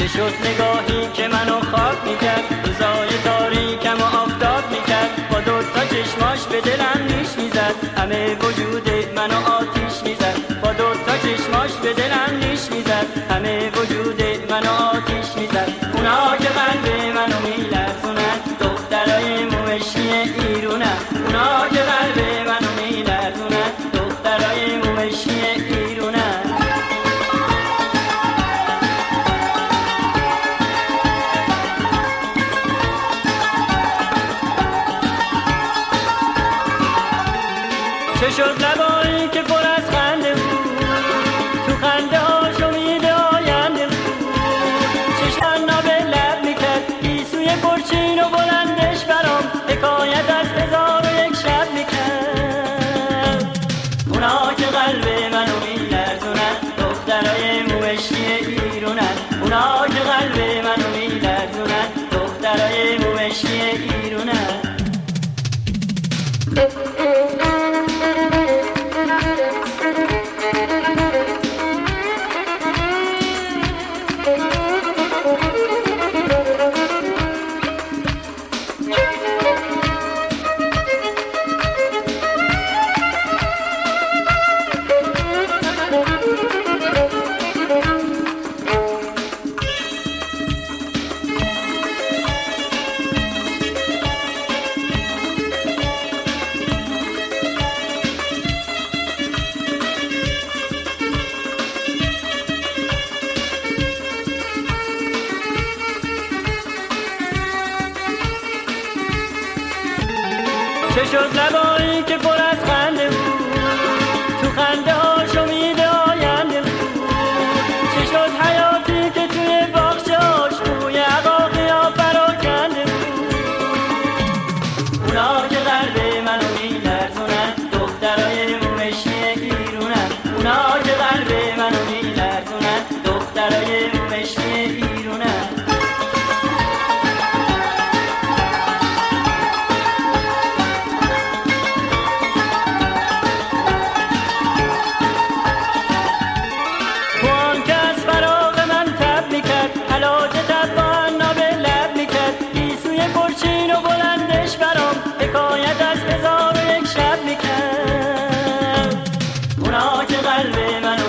چه شد نگاهی که منو خواب میکرد، روزای تاریکم و آفتاب میکرد، با دوتا چشماش به دلم نیش میزد، همه وجود منو آتیش میزد، با دوتا چشماش به دلم نیش میزد، همه وجود منو آتیش میزد. اونا که قلب منو میلرزونن، دخترای موشی ایرونن، اونا که قلب منو میلرزونن، دخترای موشی ایرونن. چه شد لبایی که پر از خنده بود، تو خنده هاش امید آینده بود، چشم به لب میکرد گیسوی پرچین و بلندش برام حکایت از 1001 شب میکرد. اونا که قلب منو میلرزونن، دخترای موشی ایرونن، اونا که قلب منو میلرزونن، دخترای موشی ایرونن. چه شد لبایی که پر از خنده بود، تو خنده هاش امید آینده بود، چه شد حیاتی که توی باغچه‌اش بوی عقاقی ها پراکنده بود. اونا که قلب منو میلرزونن، دخترای موشی ایرونن، اونا که قلب منو میلرزونن، دخترای موشی ایرونن. حکایت از 1001 شب میکرد. اونا که قلب من